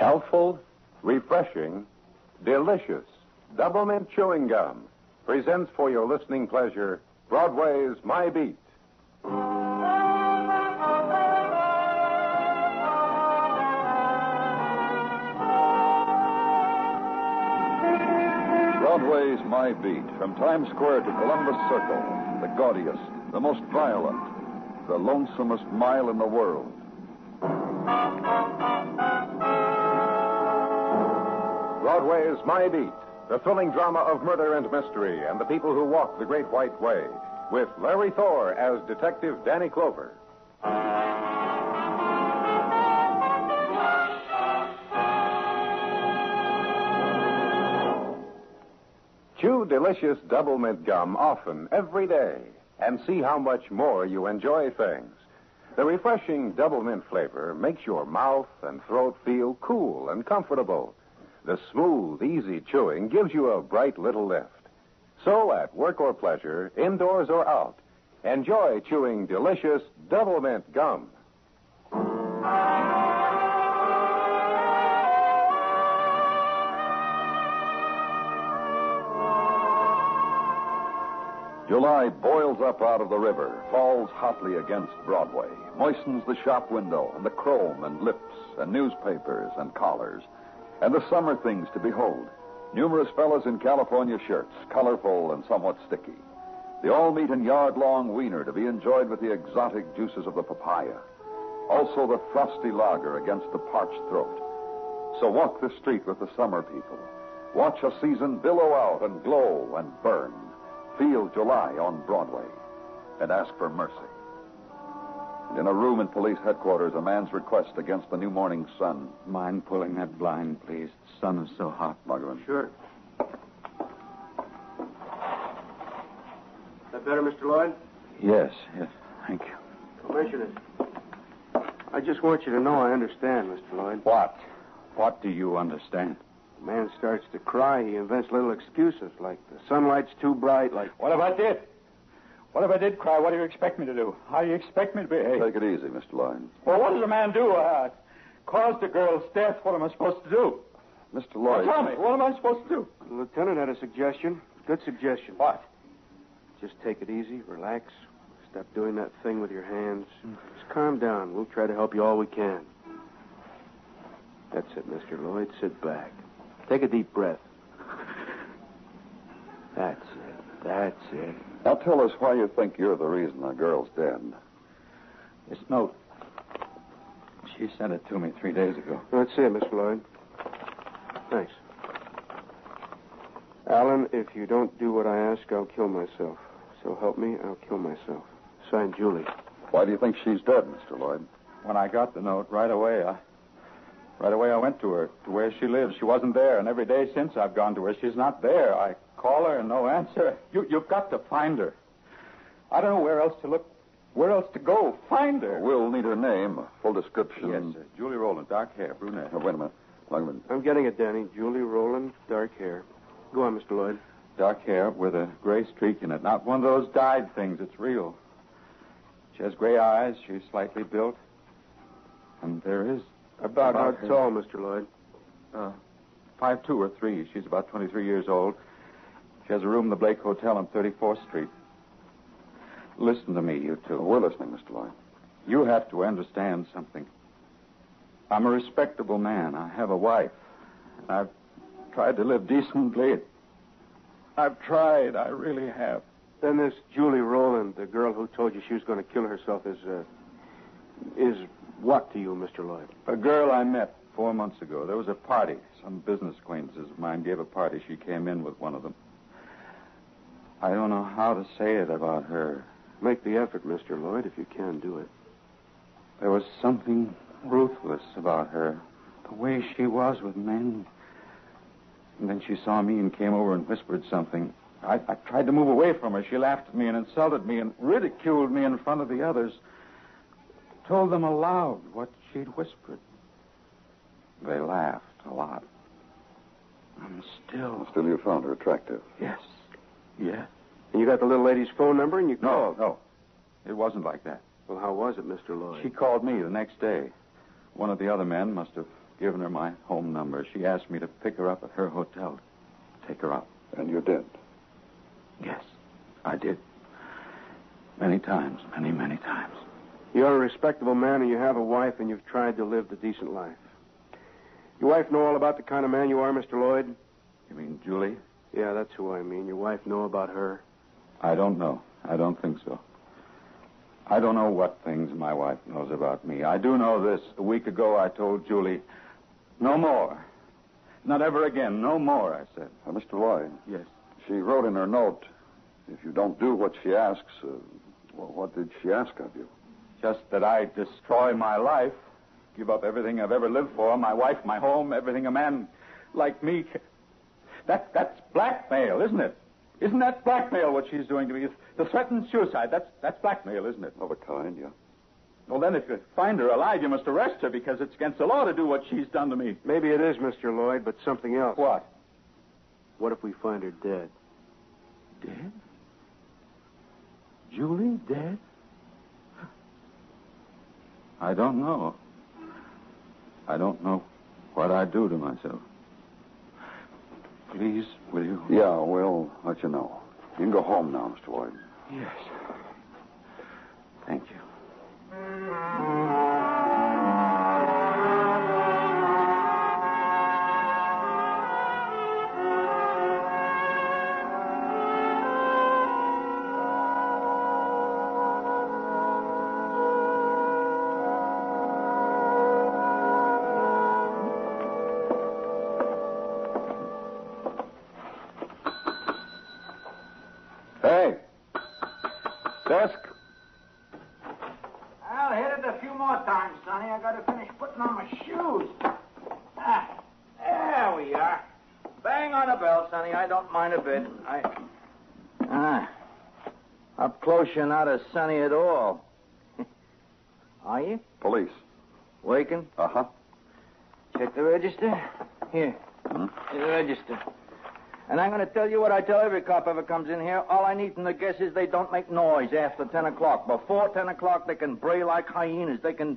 Healthful, refreshing, delicious Double Mint Chewing Gum presents for your listening pleasure Broadway's My Beat. Broadway's My Beat, from Times Square to Columbus Circle, the gaudiest, the most violent, the lonesomest mile in the world. Broadway's My Beat, the thrilling drama of murder and mystery and the people who walk the Great White Way, with Larry Thor as Detective Danny Clover. Chew delicious Double Mint gum often, every day, and see how much more you enjoy things. The refreshing Double Mint flavor makes your mouth and throat feel cool and comfortable. The smooth, easy chewing gives you a bright little lift. So, at work or pleasure, indoors or out, enjoy chewing delicious Double Mint gum. July boils up out of the river, falls hotly against Broadway, moistens the shop window and the chrome and lips and newspapers and collars, and the summer things to behold. Numerous fellas in California shirts, colorful and somewhat sticky. The all-meat and yard-long wiener to be enjoyed with the exotic juices of the papaya. Also the frosty lager against the parched throat. So walk the street with the summer people. Watch a season billow out and glow and burn. Feel July on Broadway, and ask for mercy. And in a room in police headquarters, a man's request against the new morning sun. Mind pulling that blind, please? The sun is so hot. Muggavan. Sure. That better, Mr. Lloyd? Yes, thank you. Commissioner, I just want you to know I understand, Mr. Lloyd. What? What do you understand? The man starts to cry, he invents little excuses, like the sunlight's too bright, like... What if I did? What if I did cry? What do you expect me to do? How do you expect me to behave? Take it easy, Mr. Lloyd. Well, what does a man do? Caused a girl's death. What am I supposed to do? Mr. Lloyd. Well, tell me, what am I supposed to do? The lieutenant had a suggestion. Good suggestion. What? Just take it easy, relax. Stop doing that thing with your hands. Just calm down. We'll try to help you all we can. That's it, Mr. Lloyd. Sit back. Take a deep breath. That's it. Now tell us why you think you're the reason the girl's dead. This note. She sent it to me 3 days ago. Let's see it, Mr. Lloyd. Thanks. Alan, if you don't do what I ask, I'll kill myself. So help me, I'll kill myself. Signed, Julie. Why do you think she's dead, Mr. Lloyd? When I got the note, right away I went to her, to where she lives. She wasn't there, and every day since I've gone to her, she's not there. I call her and no answer. You've got to find her. I don't know where else to look, where else to go. Find her. We'll need her name, a full description. Yes, sir. Julie Rowland, dark hair, brunette. Oh, wait a minute. Muggavan. I'm getting it, Danny. Julie Rowland, dark hair. Go on, Mr. Lloyd. Dark hair with a gray streak in it. Not one of those dyed things. It's real. She has gray eyes. She's slightly built. And there is... About how tall, Mr. Lloyd? 5'2" or 3. She's about 23 years old. She has a room in the Blake Hotel on 34th Street. Listen to me, you two. We're listening, Mr. Lloyd. You have to understand something. I'm a respectable man. I have a wife. I've tried to live decently. I've tried. I really have. Then this Julie Rowland, the girl who told you she was going to kill herself, is what to you, Mr. Lloyd? A girl I met 4 months ago. There was a party. Some business acquaintances of mine gave a party. She came in with one of them. I don't know how to say it about her. Make the effort, Mr. Lloyd, if you can do it. There was something ruthless about her. The way she was with men. And then she saw me and came over and whispered something. I tried to move away from her. She laughed at me and insulted me and ridiculed me in front of the others. Told them aloud what she'd whispered. They laughed a lot. I'm still... Still you found her attractive. Yes. And you got the little lady's phone number and you called? No. It wasn't like that. Well, how was it, Mr. Lloyd? She called me the next day. One of the other men must have given her my home number. She asked me to pick her up at her hotel. Take her out. And you did? Yes, I did. Many times, many times. You're a respectable man, and you have a wife, and you've tried to live the decent life. Your wife know all about the kind of man you are, Mr. Lloyd? You mean Julie? Yeah, that's who I mean. Your wife know about her? I don't know. I don't think so. I don't know what things my wife knows about me. I do know this. A week ago, I told Julie, no more. Not ever again. No more, I said. Mr. Lloyd. Yes. She wrote in her note, if you don't do what she asks, well, what did she ask of you? Just that I destroy my life, give up everything I've ever lived for, my wife, my home, everything a man like me can... That's blackmail, isn't it? Isn't that blackmail what she's doing to me? The threatened suicide, that's blackmail, isn't it? Of a kind, yeah. Well, then if you find her alive, you must arrest her because it's against the law to do what she's done to me. Maybe it is, Mr. Lloyd, but something else. What? What if we find her dead? Dead? Julie dead? I don't know. I don't know what I'd do to myself. Please, will you? Yeah, we'll let you know. You can go home now, Mr. Lloyd. Yes. Thank you. Hey! Desk! I'll hit it a few more times, Sonny. I gotta finish putting on my shoes. There we are. Bang on the bell, Sonny. I don't mind a bit. Up close, you're not as sunny at all. Are you? Police. Waking? Uh-huh. Check the register. Here. Hmm? Here's the register. And I'm going to tell you what I tell every cop ever comes in here. All I need from the guests is they don't make noise after 10 o'clock. Before 10 o'clock, they can bray like hyenas. They can...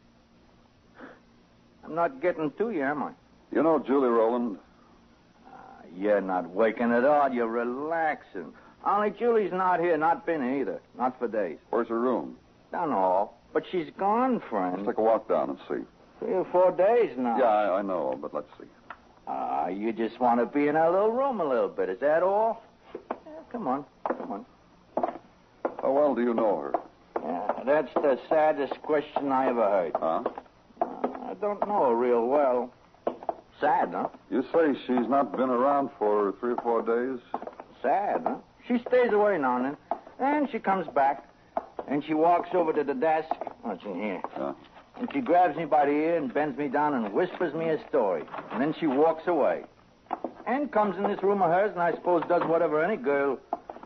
I'm not getting to you, am I? You know Julie Rowland? You're not waking at all. You're relaxing. Only Julie's not here. Not been here either. Not for days. Where's her room? Don't know. But she's gone, friend. Let's take a walk down and see. 3 or 4 days now. Yeah, I know, but let's see. You just want to be in our little room a little bit. Is that all? Yeah, come on. Come on. How well do you know her? Yeah, that's the saddest question I ever heard. Huh? I don't know her real well. Sad, huh? You say she's not been around for 3 or 4 days? Sad, huh? She stays away now and then. And she comes back. And she walks over to the desk. What's in here? Yeah. And she grabs me by the ear and bends me down and whispers me a story. And then she walks away. And comes in this room of hers and I suppose does whatever any girl...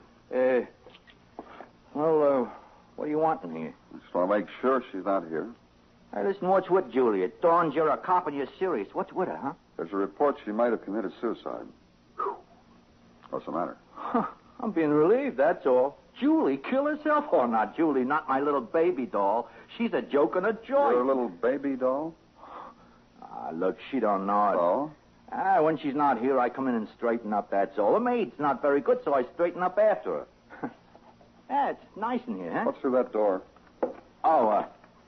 what do you want in here? I just want to make sure she's not here. Hey, listen, what's with Julie? It dawns you're a cop and you're serious. What's with her, huh? There's a report she might have committed suicide. What's the matter? Huh, I'm being relieved, that's all. Julie kill herself? Oh, not Julie, not my little baby doll. She's a joke and a joy. Your little baby doll? Look, she don't know it. Oh? When she's not here, I come in and straighten up, that's all. The maid's not very good, so I straighten up after her. Yeah, it's nice in here, huh? What's through that door? Oh,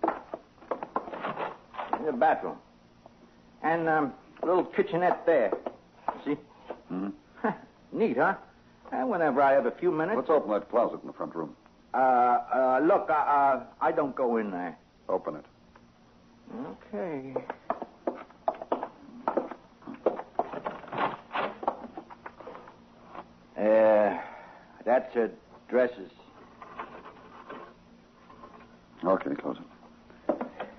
the bathroom. And, a little kitchenette there. See? Mm-hmm. Neat, huh? Whenever I have a few minutes. Let's open that closet in the front room. Look, I don't go in there. Open it. Okay. That's her dresses. Okay, close it.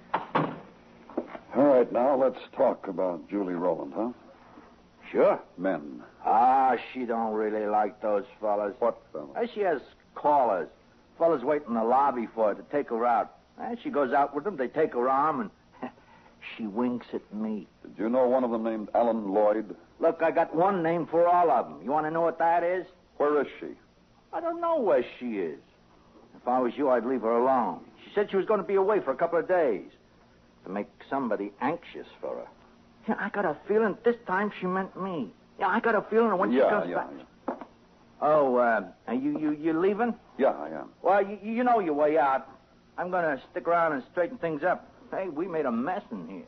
All right, now let's talk about Julie Rowland, huh? Sure. Men. She don't really like those fellas. What fellas? She has callers. Fellas wait in the lobby for her to take her out. She goes out with them, they take her arm, and she winks at me. Did you know one of them named Alan Lloyd? Look, I got one name for all of them. You want to know what that is? Where is she? I don't know where she is. If I was you, I'd leave her alone. She said she was going to be away for a couple of days to make somebody anxious for her. Yeah, I got a feeling this time she meant me. Yeah, I got a feeling when she comes back. Yeah. Oh, are you leaving? Yeah, I am. Well, you know your way out. I'm going to stick around and straighten things up. Hey, we made a mess in here.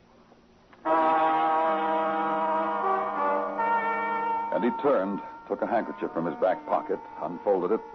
And he turned, took a handkerchief from his back pocket, unfolded it.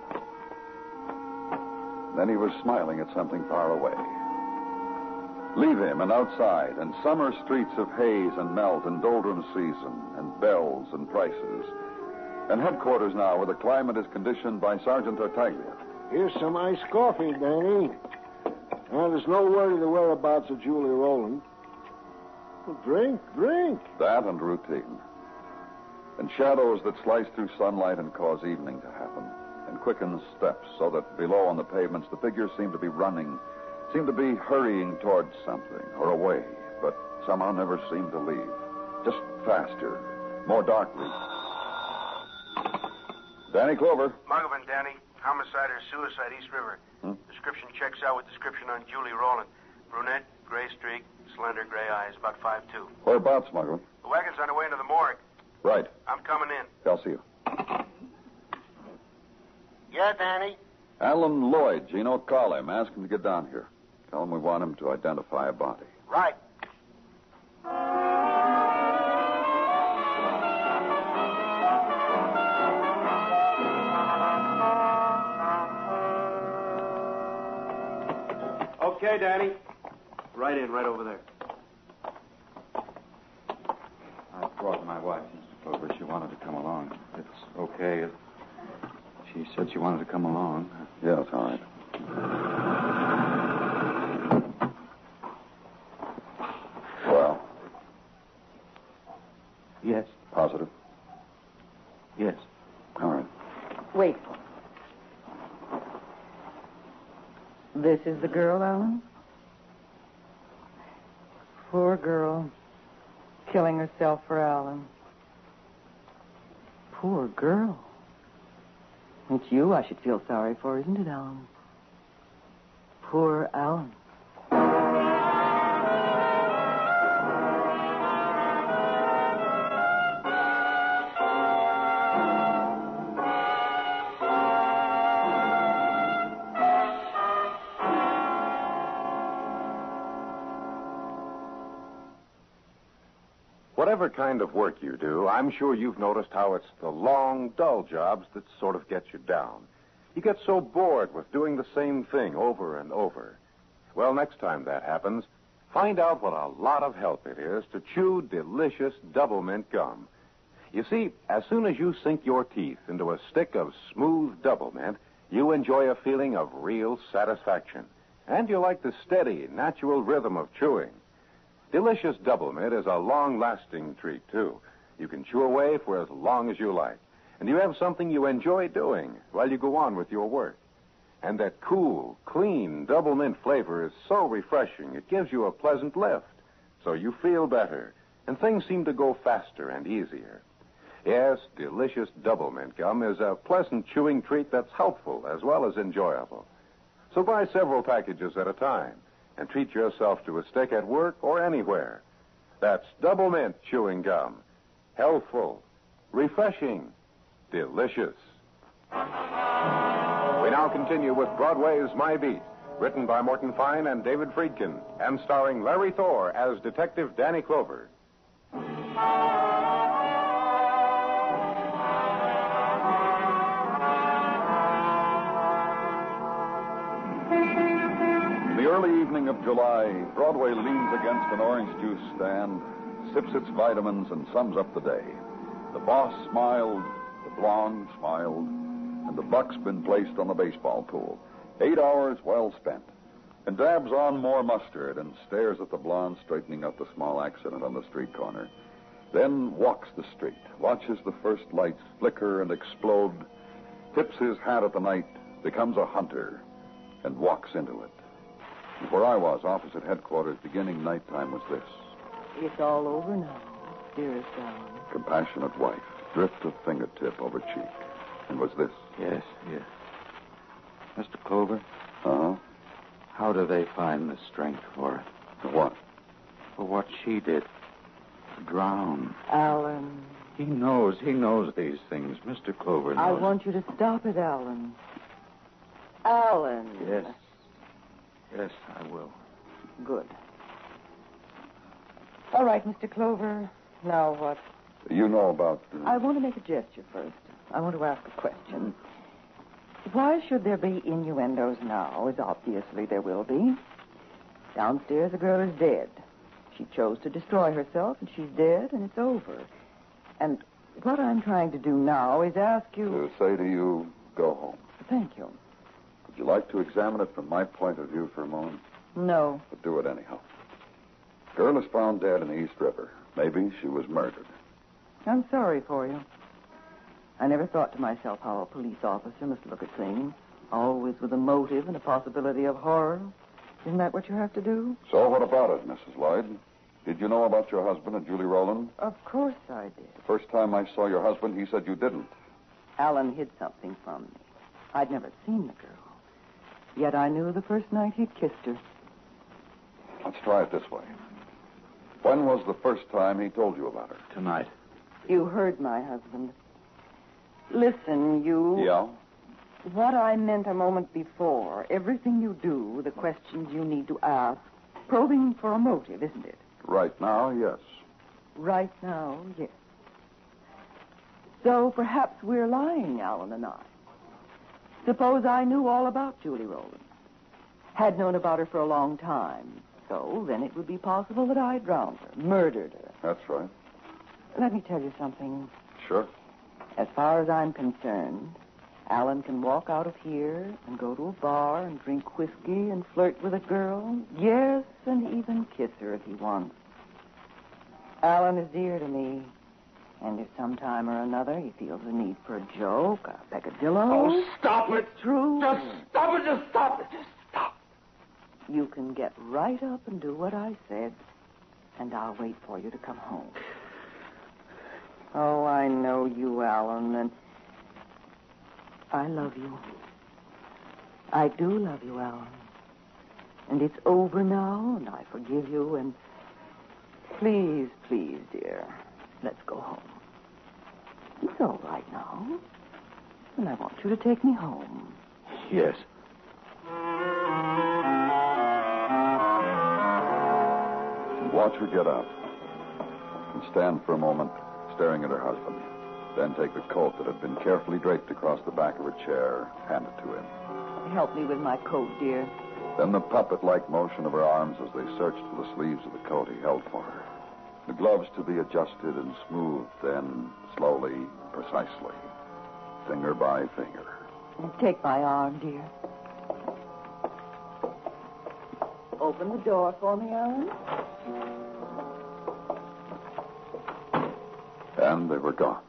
Then he was smiling at something far away. Leave him and outside, and summer streets of haze and melt and doldrum season, and bells and prices. And headquarters now, where the climate is conditioned by Sergeant Tartaglia. Here's some iced coffee, Danny. There's no word of the whereabouts of Julie Rowland. Well, drink. That and routine. And shadows that slice through sunlight and cause evening to happen. And quicken steps so that below on the pavements the figures seem to be running, seem to be hurrying towards something or away, but somehow never seem to leave. Just faster, more darkly. Danny Clover. Muggavan, Danny. Homicide or suicide, East River. Description checks out with description on Julie Rowland. Brunette, gray streak, slender gray eyes, about 5'2". Whereabouts, Muggavan? The wagon's on the way into the morgue. Right. I'm coming in. I'll see you. Yeah, Danny? Alan Lloyd, Gino, call him. Ask him to get down here. Tell him we want him to identify a body. Right. Okay, Danny. Right in, right over there. I brought my wife, Mr. Clover. She wanted to come along. It's okay. She said she wanted to come along. Yeah, it's all right. Well? Yes. Positive? Yes. All right. Wait. This is the girl, Alan? Poor girl. Killing herself for Alan. Poor girl. It's you I should feel sorry for, isn't it, Alan? Poor Alan. Whatever kind of work you do, I'm sure you've noticed how it's the long, dull jobs that sort of get you down. You get so bored with doing the same thing over and over. Well, next time that happens, find out what a lot of help it is to chew delicious double mint gum. You see, as soon as you sink your teeth into a stick of smooth double mint, you enjoy a feeling of real satisfaction. And you like the steady, natural rhythm of chewing. Delicious Double Mint is a long-lasting treat, too. You can chew away for as long as you like. And you have something you enjoy doing while you go on with your work. And that cool, clean Double Mint flavor is so refreshing, it gives you a pleasant lift. So you feel better, and things seem to go faster and easier. Yes, delicious Double Mint gum is a pleasant chewing treat that's helpful as well as enjoyable. So buy several packages at a time. And treat yourself to a stick at work or anywhere. That's Double Mint chewing gum. Healthful, refreshing, delicious. We now continue with Broadway's My Beat, written by Morton Fine and David Friedkin, and starring Larry Thor as Detective Danny Clover. The early evening of July, Broadway leans against an orange juice stand, sips its vitamins, and sums up the day. The boss smiled, the blonde smiled, and the buck's been placed on the baseball pool. 8 hours well spent. And dabs on more mustard and stares at the blonde straightening up the small accident on the street corner. Then walks the street, watches the first lights flicker and explode, tips his hat at the night, becomes a hunter, and walks into it. And where I was, opposite headquarters, beginning nighttime, was this. It's all over now, dearest Alan. Compassionate wife, drift of fingertip over cheek. And was this. Yes. Mr. Clover, Uh-huh. how do they find the strength for it? For what? For what she did. drown. Alan. He knows these things. Mr. Clover knows. I want you to stop it, Alan. Alan. Yes, I will. Good. All right, Mr. Clover. Now what? You know about... I want to make a gesture first. I want to ask a question. Why should there be innuendos now, as obviously there will be? Downstairs, the girl is dead. She chose to destroy herself, and she's dead, and it's over. And what I'm trying to do now is ask you... To say to you, go home. Thank you. Would you like to examine it from my point of view for a moment? No. But do it anyhow. Girl is found dead in the East River. Maybe she was murdered. I'm sorry for you. I never thought to myself how a police officer must look at things, always with a motive and a possibility of horror. Isn't that what you have to do? So what about it, Mrs. Lloyd? Did you know about your husband and Julie Rowland? Of course I did. The first time I saw your husband, he said you didn't. Alan hid something from me. I'd never seen the girl. Yet I knew the first night he'd kissed her. Let's try it this way. When was the first time he told you about her? Tonight. You heard my husband. Listen, you... Yeah? What I meant a moment before, everything you do, the questions you need to ask, probing for a motive, isn't it? Right now, yes. Right now, yes. So perhaps we're lying, Alan and I. Suppose I knew all about Julie Rowland. Had known about her for a long time. So then it would be possible that I drowned her, murdered her. That's right. Let me tell you something. Sure. As far as I'm concerned, Alan can walk out of here and go to a bar and drink whiskey and flirt with a girl. Yes, and even kiss her if he wants. Alan is dear to me. And if sometime or another he feels the need for a joke, a peccadillo... Oh, stop it! It's true. Just stop it! Just stop it! Just stop. You can get right up and do what I said, and I'll wait for you to come home. Oh, I know you, Alan, and I love you. I do love you, Alan. And it's over now, and I forgive you, and please, please, dear, let's go home. It's all right now, and I want you to take me home. Yes. Watch her get up and stand for a moment staring at her husband. Then take the coat that had been carefully draped across the back of her chair, hand it to him. Help me with my coat, dear. Then the puppet-like motion of her arms as they searched for the sleeves of the coat he held for her. The gloves to be adjusted and smoothed, then slowly, precisely, finger by finger. Take my arm, dear. Open the door for me, Alan. And they were gone.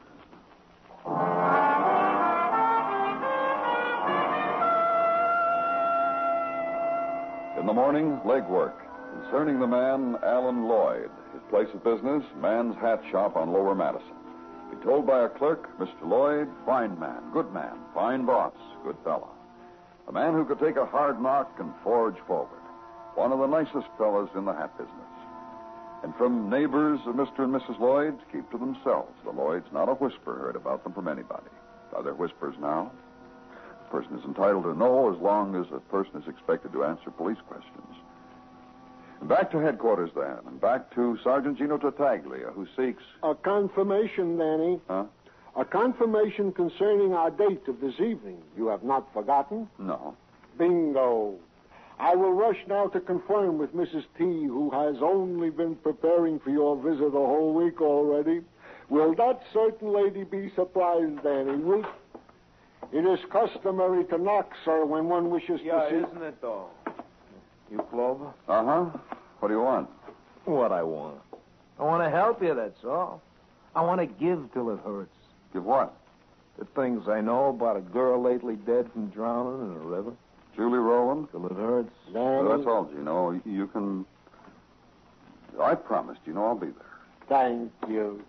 In the morning, legwork concerning the man, Alan Lloyd. His place of business, Man's Hat Shop on Lower Madison. Be told by a clerk, Mr. Lloyd, fine man, good man, fine boss, good fellow. A man who could take a hard knock and forge forward. One of the nicest fellows in the hat business. And from neighbors of Mr. and Mrs. Lloyd, keep to themselves. The Lloyds, not a whisper heard about them from anybody. Are there whispers now? A person is entitled to know as long as a person is expected to answer police questions. And back to headquarters then, and back to Sergeant Gino Tartaglia, who seeks... A confirmation, Danny. Huh? A confirmation concerning our date of this evening. You have not forgotten? No. Bingo. I will rush now to confirm with Mrs. T, who has only been preparing for your visit a whole week already. Will that certain lady be surprised, Danny? Will... It is customary to knock, sir, when one wishes to see... isn't it, though? You Clover? Uh-huh. What do you want? What I want. I want to help you, that's all. I want to give till it hurts. Give what? The things I know about a girl lately dead from drowning in a river. Julie Rowland? Till it hurts. Danny? Well, that's all, Gino. You can... I promised, I'll be there. Thank you.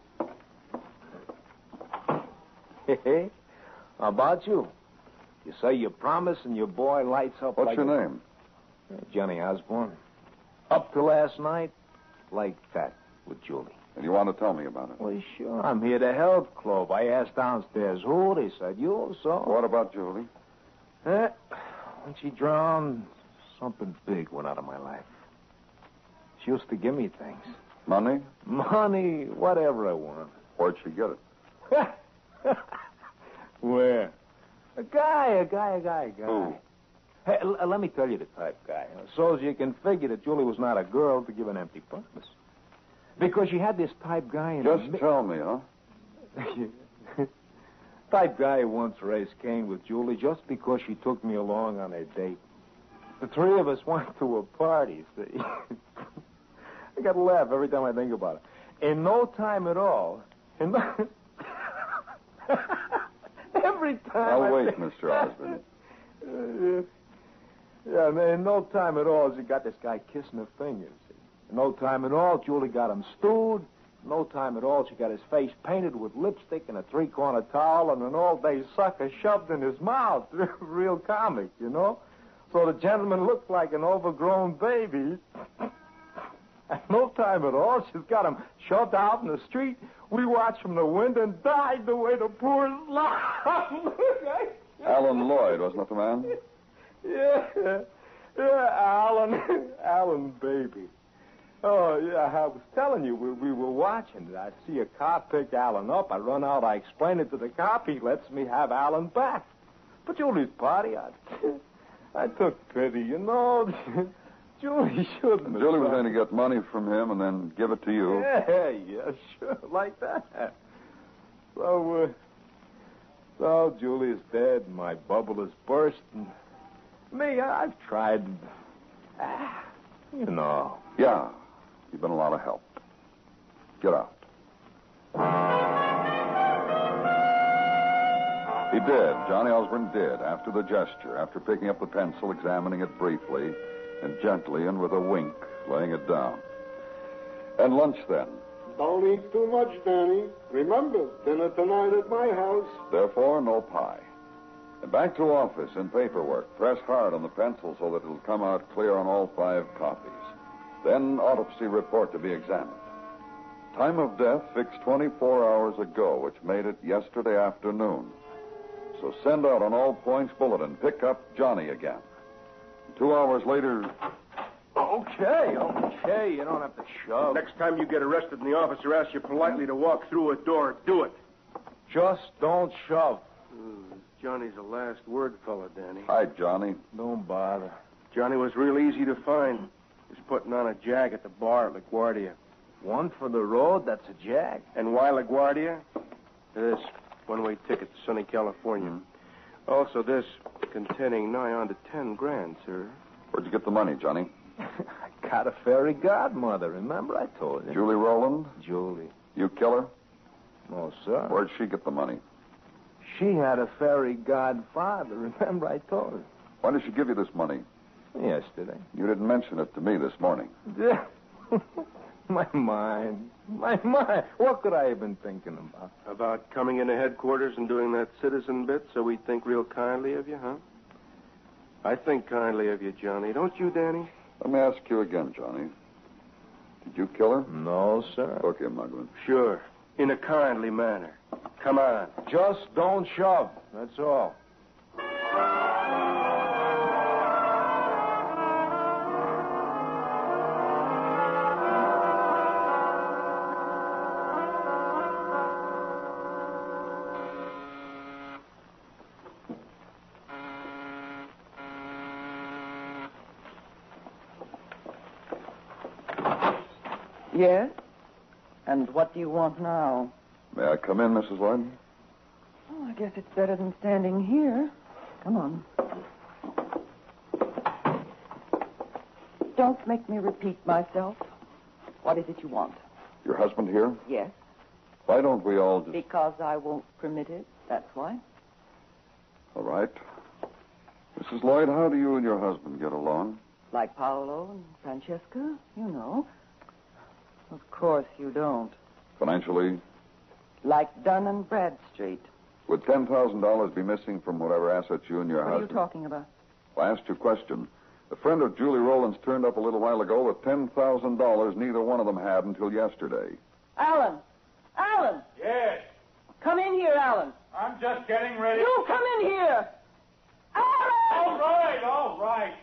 Hey, how about you? You say you promise and your boy lights up What's like... your name? Johnny Osborne. Up to last night, like that with Julie. And you want to tell me about it? Well, sure. I'm here to help, Clove. I asked downstairs who. They said you, so... What about Julie? When she drowned, something big went out of my life. She used to give me things. Money? Money, whatever I want. Where'd she get it? Where? A guy. Who? Hey, let me tell you the type guy. So as you can figure that Julie was not a girl to give an empty promise. Because she had this type guy in Just tell me, huh? Type guy who once raced Kane with Julie just because she took me along on a date. The three of us went to a party, see? I got to laugh every time I think about it. In no time at all. Every time. I'll wait, Mr. Osborne. Yeah, in no time at all, she got this guy kissing her fingers. In no time at all, Julie got him stewed. In no time at all, she got his face painted with lipstick and a three-corner towel and an all-day sucker shoved in his mouth. Real comic, you know? So the gentleman looked like an overgrown baby. At no time at all, she's got him shoved out in the street. We watched from the window and died the way the poor slop. Alan Lloyd, wasn't that the man? Yeah, Alan, baby. Oh, yeah, I was telling you, we were watching. I see a cop pick Alan up. I run out, I explain it to the cop. He lets me have Alan back. But Julie's party, I took pity, you know. Julie shouldn't. Julie was going to get money from him and then give it to you. Yeah, sure, like that. So Julie's dead, my bubble is burst, and me, I've tried, you know. Yeah, you've been a lot of help. Get out. He did. Johnny Osborne did, after the gesture, after picking up the pencil, examining it briefly, and gently, and with a wink, laying it down. And lunch then. Don't eat too much, Danny. Remember, dinner tonight at my house. Therefore, no pie. And back to office and paperwork. Press hard on the pencil so that it'll come out clear on all 5 copies. Then autopsy report to be examined. Time of death fixed 24 hours ago, which made it yesterday afternoon. So send out on all points bulletin. Pick up Johnny again. 2 hours later... Okay. You don't have to shove. Next time you get arrested and the officer asks you politely to walk through a door, do it. Just don't shove. Johnny's the last word fella, Danny. Hi, Johnny. Don't bother. Johnny was real easy to find. He was putting on a jag at the bar at LaGuardia. One for the road, that's a jag. And why LaGuardia? This one-way ticket to sunny California. Also this, containing nigh on to 10 grand, sir. Where'd you get the money, Johnny? I got a fairy godmother, remember I told you? Julie Rowland? Julie. You kill her? No, sir. Where'd she get the money? She had a fairy godfather, remember I told her? Why did she give you this money? Yesterday. You didn't mention it to me this morning. My mind. What could I have been thinking about? About coming into headquarters and doing that citizen bit so we'd think real kindly of you, huh? I think kindly of you, Johnny. Don't you, Danny? Let me ask you again, Johnny. Did you kill her? No, sir. Okay, Mugman. Sure. In a kindly manner. Come on. Just don't shove. That's all. Yes? And what do you want now? May I come in, Mrs. Lloyd? Oh, I guess it's better than standing here. Come on. Don't make me repeat myself. What is it you want? Your husband here? Yes. Why don't we all just... Because I won't permit it. That's why. All right. Mrs. Lloyd, how do you and your husband get along? Like Paolo and Francesca, you know. Of course you don't. Financially? Like Dun and Bradstreet. Would $10,000 be missing from whatever assets you and your What husband... are you talking about? Well, I asked you a question. A friend of Julie Rowland's turned up a little while ago with $10,000 neither one of them had until yesterday. Alan! Alan! Yes, Come in here, Alan. I'm just getting ready. You come in here! Alan! All right.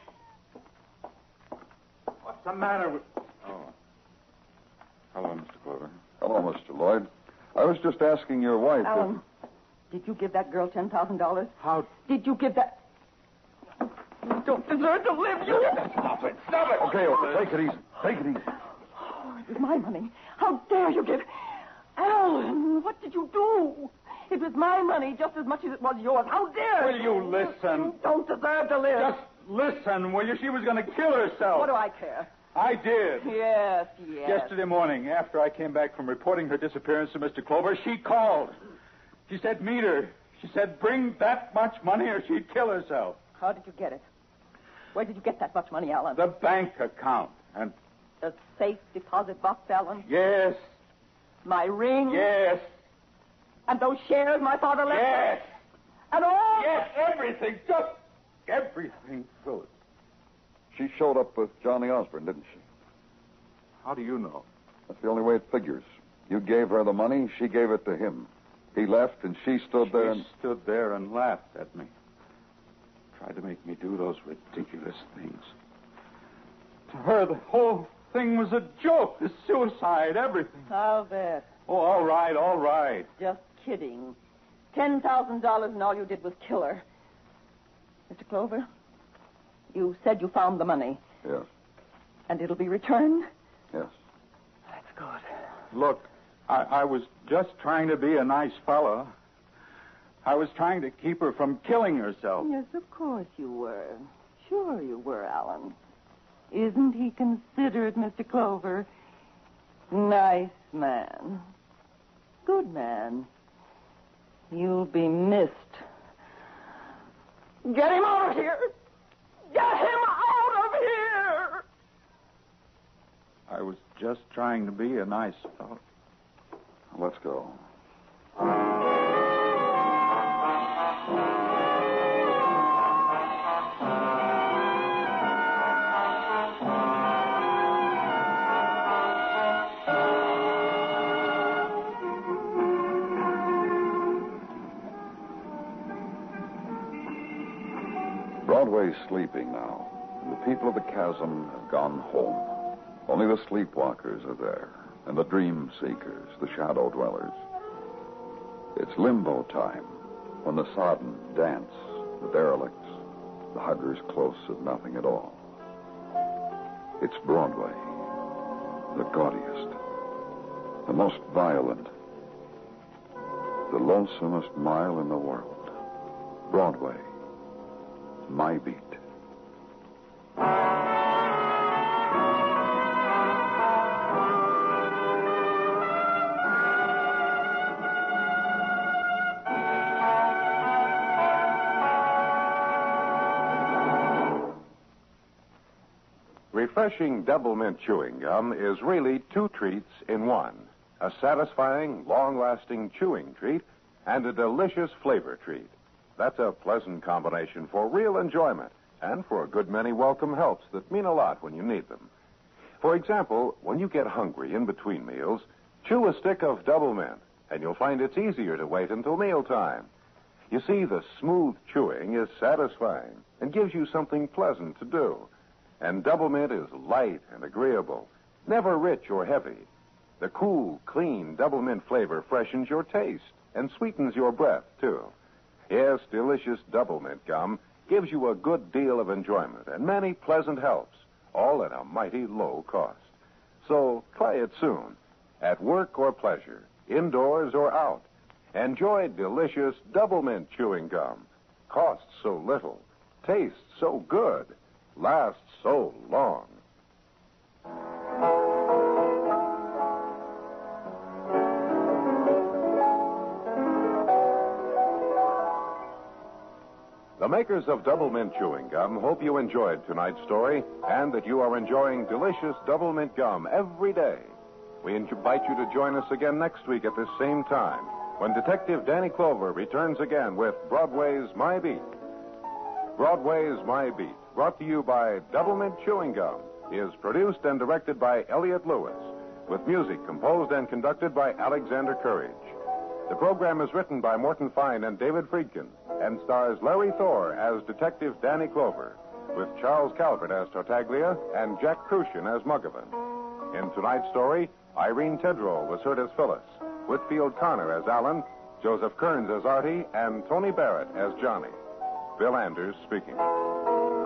What's the matter with... Oh. Hello, Mr. Clover. Hello, Mr. Lloyd. I was just asking your wife. Alan, did you give that girl $10,000? How... Did you give that... You don't deserve to live, you... Stop it. Okay, take it easy. Take it easy. Oh, it was my money. How dare you give... Alan, what did you do? It was my money just as much as it was yours. How dare Will you listen? You don't deserve to live. Just listen, will you? She was going to kill herself. What do I care? I did. Yes. Yesterday morning, after I came back from reporting her disappearance to Mr. Clover, she called. She said, meet her. She said, bring that much money or she'd kill herself. How did you get it? Where did you get that much money, Alan? The bank account. And... The safe deposit box, Alan? Yes. My ring? Yes. And those shares my father left? Yes. And all? Yes, everything. Just everything, Phyllis. She showed up with Johnny Osborne, didn't she? How do you know? That's the only way it figures. You gave her the money, she gave it to him. He left, and she stood there and... She stood there and laughed at me. Tried to make me do those ridiculous things. To her, the whole thing was a joke. The suicide, everything. I'll bet. Oh, all right. Just kidding. $10,000 and all you did was kill her. Mr. Clover, you said you found the money. Yes. And it'll be returned? Yes. That's good. Look, I was just trying to be a nice fellow. I was trying to keep her from killing herself. Yes, of course you were. Sure you were, Alan. Isn't he considerate, Mr. Clover? Nice man. Good man. You'll be missed. Get him out of here! Get him out of here! I was just trying to be a nice fellow. Let's go. Broadway's sleeping now, and the people of the chasm have gone home. Only the sleepwalkers are there, and the dream seekers, the shadow dwellers. It's limbo time, when the sodden dance, the derelicts, the huggers close at nothing at all. It's Broadway, the gaudiest, the most violent, the lonesomest mile in the world. Broadway, my beat. Refreshing double mint chewing gum is really two treats in one. A satisfying, long-lasting chewing treat and a delicious flavor treat. That's a pleasant combination for real enjoyment and for a good many welcome helps that mean a lot when you need them. For example, when you get hungry in between meals, chew a stick of double mint, and you'll find it's easier to wait until mealtime. You see, the smooth chewing is satisfying and gives you something pleasant to do. And double mint is light and agreeable, never rich or heavy. The cool, clean double mint flavor freshens your taste and sweetens your breath, too. Yes, delicious double mint gum gives you a good deal of enjoyment and many pleasant helps, all at a mighty low cost. So try it soon, at work or pleasure, indoors or out. Enjoy delicious double mint chewing gum. Costs so little, tastes so good, lasts so long. The makers of Double Mint Chewing Gum hope you enjoyed tonight's story and that you are enjoying delicious Double Mint Gum every day. We invite you to join us again next week at this same time when Detective Danny Clover returns again with Broadway's My Beat. Broadway's My Beat, brought to you by Double Mint Chewing Gum, is produced and directed by Elliott Lewis, with music composed and conducted by Alexander Courage. The program is written by Morton Fine and David Friedkin and stars Larry Thor as Detective Danny Clover, with Charles Calvert as Tartaglia and Jack Crucian as Muggavan. In tonight's story, Irene Tedrow was heard as Phyllis, Whitfield Connor as Alan, Joseph Kearns as Artie, and Tony Barrett as Johnny. Bill Anders speaking.